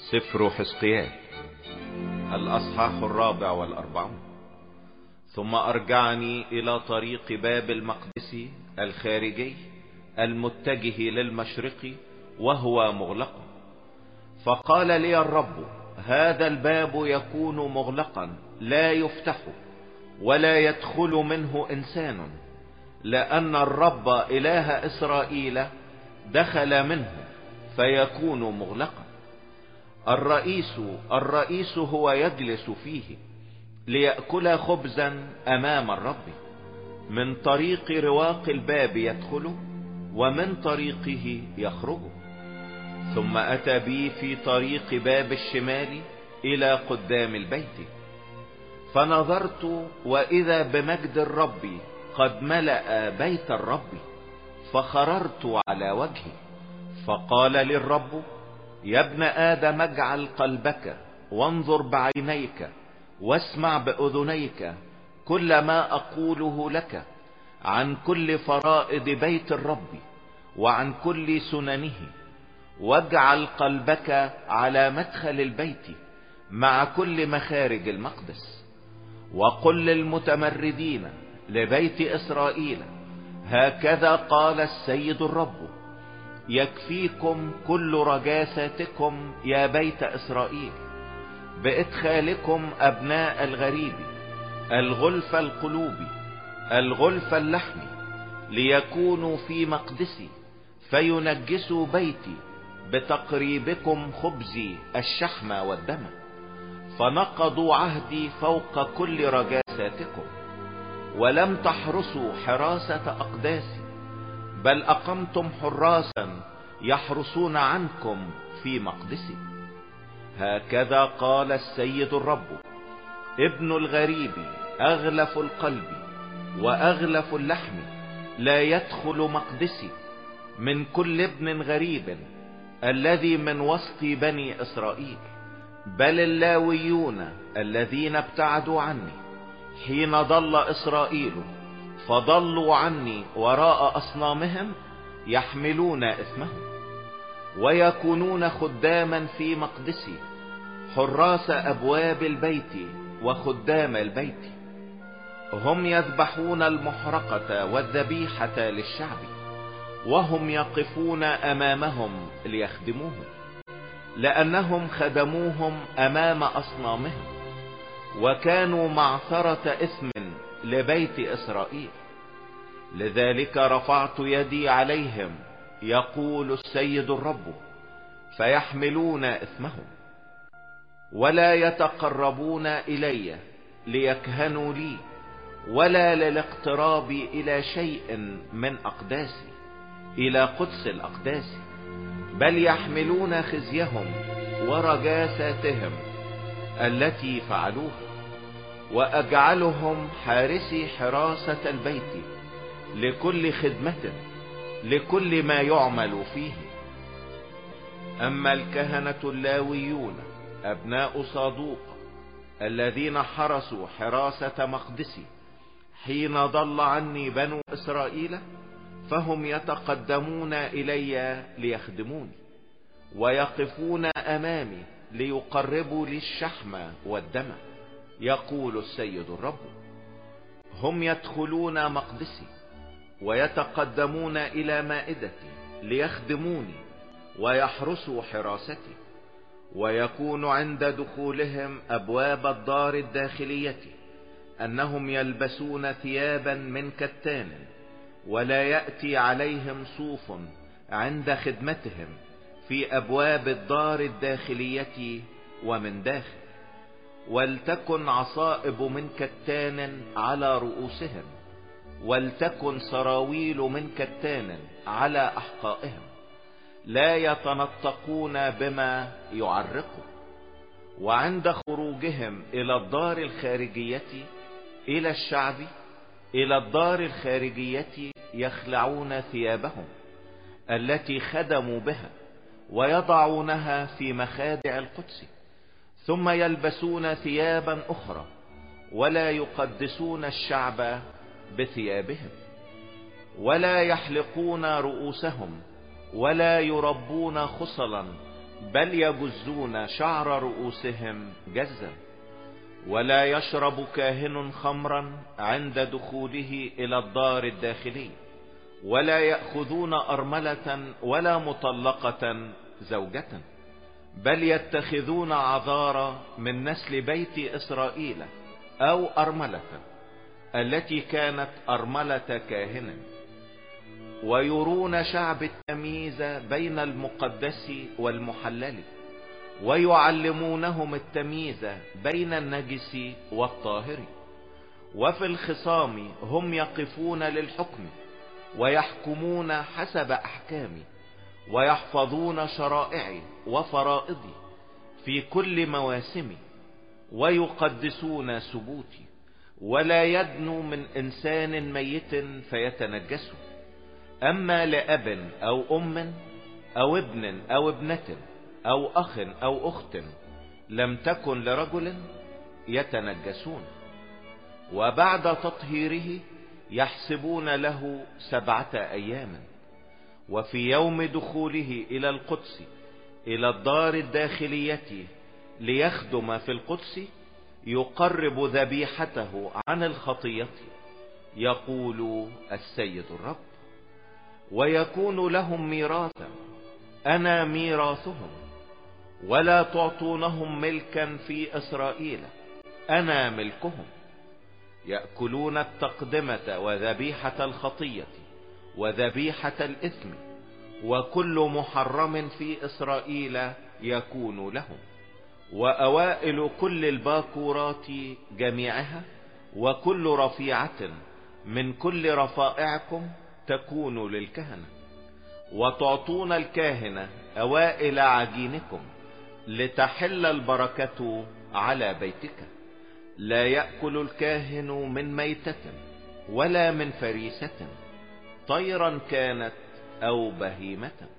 سفر حزقيال الأصحاح 44. ثم أرجعني إلى طريق باب المقدس الخارجي المتجه للمشرق وهو مغلق. فقال لي الرب: هذا الباب يكون مغلقا لا يفتح ولا يدخل منه إنسان، لأن الرب إله إسرائيل دخل منه فيكون مغلقا. الرئيس هو يجلس فيه ليأكل خبزا أمام الرب. من طريق رواق الباب يدخل ومن طريقه يخرج. ثم أتى بي في طريق باب الشمال إلى قدام البيت، فنظرت وإذا بمجد الرب قد ملأ بيت الرب، فخررت على وجهي. فقال لي الرب: يا ابن آدم، اجعل قلبك وانظر بعينيك واسمع بأذنيك كل ما أقوله لك عن كل فرائض بيت الرب وعن كل سننه، واجعل قلبك على مدخل البيت مع كل مخارج المقدس. وقل للمتمردين لبيت إسرائيل: هكذا قال السيد الرب: يكفيكم كل رجاساتكم يا بيت إسرائيل بإدخالكم أبناء الغريب، الغلف القلوب، الغلف اللحم، ليكونوا في مقدسي فينجسوا بيتي بتقريبكم خبزي الشحم والدم. فنقضوا عهدي فوق كل رجاساتكم، ولم تحرسوا حراسة أقداسي، بل أقمتم حراسا يحرسون عنكم في مقدسي. هكذا قال السيد الرب: ابن الغريب أغلف القلب وأغلف اللحم لا يدخل مقدسي من كل ابن غريب الذي من وسط بني إسرائيل، بل اللاويون الذين ابتعدوا عني حين ضل إسرائيل فضلوا عني وراء أصنامهم يحملون إثمهم، ويكونون خداما في مقدسي، حراس أبواب البيت وخدام البيت. هم يذبحون المحرقة والذبيحة للشعب، وهم يقفون أمامهم ليخدموهم، لأنهم خدموهم أمام أصنامهم وكانوا معثرة إثم لبيت إسرائيل. لذلك رفعت يدي عليهم، يقول السيد الرب، فيحملون إثمهم، ولا يتقربون إلي ليكهنوا لي، ولا للاقتراب إلى شيء من أقداسي، إلى قدس الأقداس، بل يحملون خزيهم ورجاساتهم التي فعلوها، وأجعلهم حارسي حراسة البيت لكل خدمة، لكل ما يعمل فيه. أما الكهنة اللاويون أبناء صادوق الذين حرسوا حراسة مقدسي حين ضل عني بنو إسرائيل، فهم يتقدمون إلي ليخدموني، ويقفون أمامي ليقربوا لي الشحم والدم، يقول السيد الرب. هم يدخلون مقدسي ويتقدمون إلى مائدتي ليخدموني ويحرسوا حراستي، ويكون عند دخولهم أبواب الدار الداخلية أنهم يلبسون ثيابا من كتان، ولا يأتي عليهم صوف عند خدمتهم في أبواب الدار الداخلية ومن داخل. ولتكن عصائب من كتان على رؤوسهم، ولتكن سراويل من كتان على أحقائهم، لا يتنطقون بما يعرقوا. وعند خروجهم إلى الدار الخارجية إلى الشعب إلى الدار الخارجية يخلعون ثيابهم التي خدموا بها ويضعونها في مخادع القدس، ثم يلبسون ثيابا أخرى، ولا يقدسون الشعب بثيابهم، ولا يحلقون رؤوسهم، ولا يربون خصلا بل يجزون شعر رؤوسهم جزا. ولا يشرب كاهن خمرا عند دخوله الى الدار الداخلية، ولا يأخذون أرملة ولا مطلقة زوجة، بل يتخذون عذارى من نسل بيت إسرائيل أو أرملة التي كانت أرملة كاهن، ويرون شعب التمييز بين المقدس والمحلل، ويعلمونهم التمييز بين النجس والطاهر. وفي الخصام هم يقفون للحكم، ويحكمون حسب أحكامي، ويحفظون شرائعي وفرائضي في كل مواسمي، ويقدسون سبوتي. ولا يدنو من إنسان ميت فيتنجسه. أما لأب أو أم أو ابن أو ابنة أو أخ أو أخت لم تكن لرجل يتنجسون. وبعد تطهيره يحسبون له 7 أيام. وفي يوم دخوله إلى القدس إلى الدار الداخلية ليخدم في القدس يقرب ذبيحته عن الخطية، يقول السيد الرب: ويكون لهم ميراثا، أنا ميراثهم. ولا تعطونهم ملكا في إسرائيل، أنا ملكهم. يأكلون التقدمة وذبيحة الخطية وذبيحة الإثم، وكل محرم في إسرائيل يكون لهم. وأوائل كل الباكورات جميعها، وكل رفيعة من كل رفائعكم تكون للكهنة. وتعطون الكاهنة أوائل عجينكم لتحل البركة على بيتك. لا يأكل الكاهن من ميتة ولا من فريسة، طيرا كانت أو بهيمة.